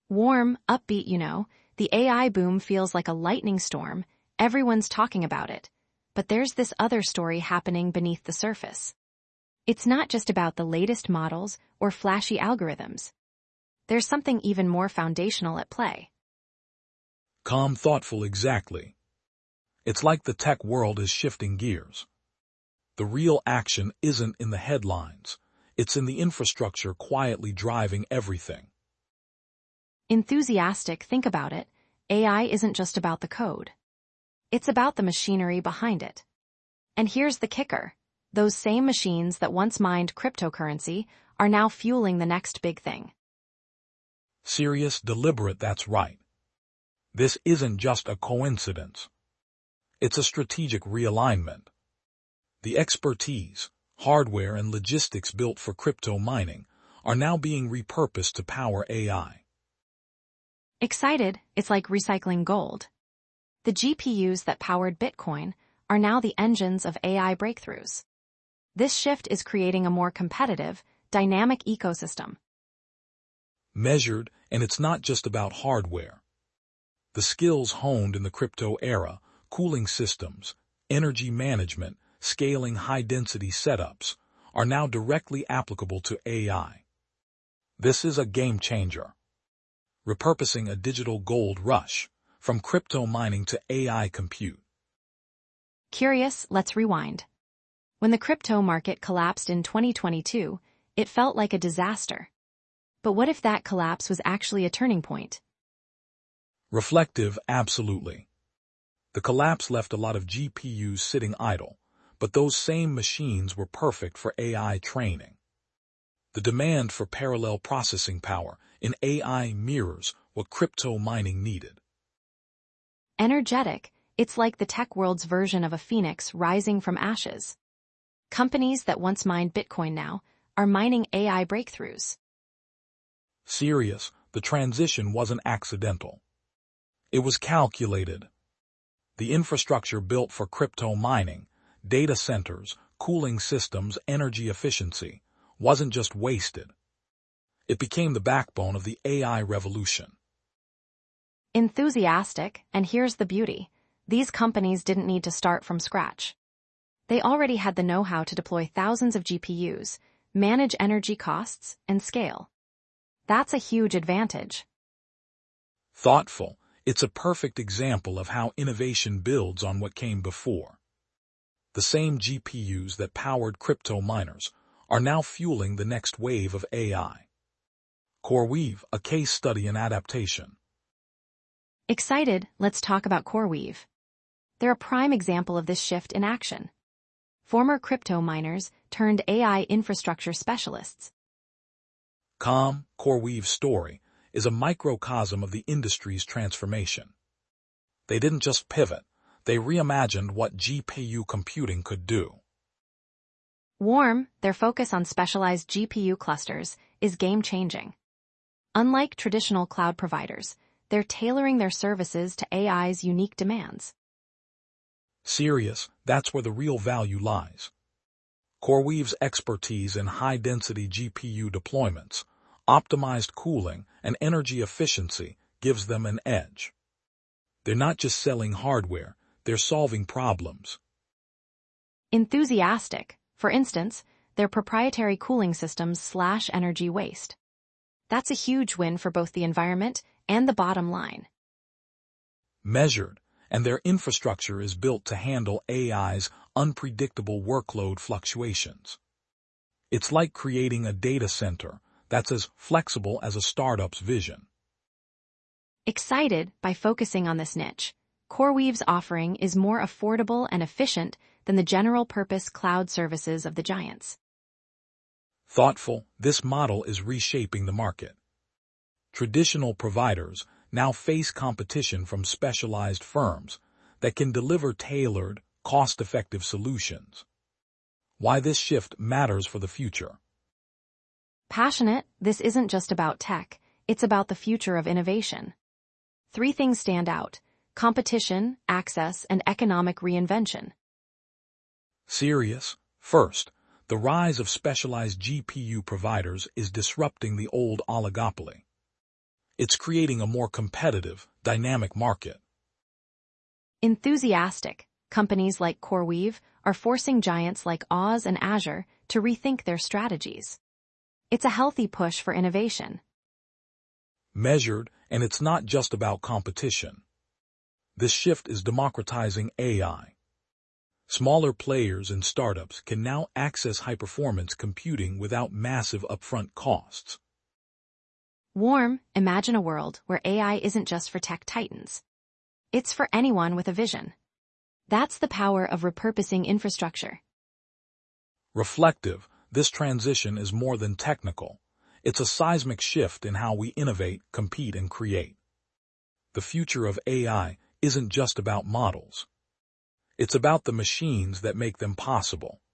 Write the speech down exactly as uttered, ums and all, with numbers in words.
Warm, upbeat, you know, the A I boom feels like a lightning storm, everyone's talking about it. But there's this other story happening beneath the surface. It's not just about the latest models or flashy algorithms. There's something even more foundational at play. Calm, thoughtful, exactly. It's like the tech world is shifting gears. The real action isn't in the headlines. It's in the infrastructure quietly driving everything. Enthusiastic, think about it. A I isn't just about the code. It's about the machinery behind it. And here's the kicker. Those same machines that once mined cryptocurrency are now fueling the next big thing. Serious, deliberate, that's right. This isn't just a coincidence. It's a strategic realignment. The expertise, hardware, and logistics built for crypto mining are now being repurposed to power A I. Excited, it's like recycling gold. The G P Us that powered Bitcoin are now the engines of A I breakthroughs. This shift is creating a more competitive, dynamic ecosystem. Measured, and it's not just about hardware. The skills honed in the crypto era, cooling systems, energy management, scaling high-density setups, are now directly applicable to A I. This is a game changer. Repurposing a digital gold rush from crypto mining to A I compute. Curious, let's rewind. When the crypto market collapsed in twenty twenty-two, it felt like a disaster. But what if that collapse was actually a turning point? Reflective, absolutely. The collapse left a lot of G P Us sitting idle, but those same machines were perfect for A I training. The demand for parallel processing power in A I mirrors what crypto mining needed. Energetic, it's like the tech world's version of a phoenix rising from ashes. Companies that once mined Bitcoin now are mining A I breakthroughs. Serious, the transition wasn't accidental. It was calculated. The infrastructure built for crypto mining, data centers, cooling systems, energy efficiency, wasn't just wasted. It became the backbone of the A I revolution. Enthusiastic, and here's the beauty. These companies didn't need to start from scratch. They already had the know-how to deploy thousands of G P Us, manage energy costs, and scale. That's a huge advantage. Thoughtful, it's a perfect example of how innovation builds on what came before. The same G P Us that powered crypto miners are now fueling the next wave of A I. CoreWeave, a case study in adaptation. Excited, let's talk about CoreWeave. They're a prime example of this shift in action. Former crypto miners turned A I infrastructure specialists. Calm, CoreWeave's story is a microcosm of the industry's transformation. They didn't just pivot, they reimagined what G P U computing could do. Warm, their focus on specialized G P U clusters is game-changing. Unlike traditional cloud providers, they're tailoring their services to A I's unique demands. Serious, that's where the real value lies. CoreWeave's expertise in high-density G P U deployments, optimized cooling, and energy efficiency gives them an edge. They're not just selling hardware, they're solving problems. Enthusiastic, for instance, their proprietary cooling systems slash energy waste. That's a huge win for both the environment and the bottom line. Measured, and their infrastructure is built to handle A I's unpredictable workload fluctuations. It's like creating a data center that's as flexible as a startup's vision. Excited by focusing on this niche, CoreWeave's offering is more affordable and efficient than the general-purpose cloud services of the giants. Thoughtful, this model is reshaping the market. Traditional providers now face competition from specialized firms that can deliver tailored, cost-effective solutions. Why this shift matters for the future. Passionate, this isn't just about tech, it's about the future of innovation. Three things stand out: competition, access, and economic reinvention. Serious, first, the rise of specialized G P U providers is disrupting the old oligopoly. It's creating a more competitive, dynamic market. Enthusiastic, companies like CoreWeave are forcing giants like Oz and Azure to rethink their strategies. It's a healthy push for innovation. Measured, and it's not just about competition. This shift is democratizing A I. Smaller players and startups can now access high-performance computing without massive upfront costs. Warm, imagine a world where A I isn't just for tech titans. It's for anyone with a vision. That's the power of repurposing infrastructure. Reflective, this transition is more than technical. It's a seismic shift in how we innovate, compete, and create. The future of A I isn't just about models. It's about the machines that make them possible.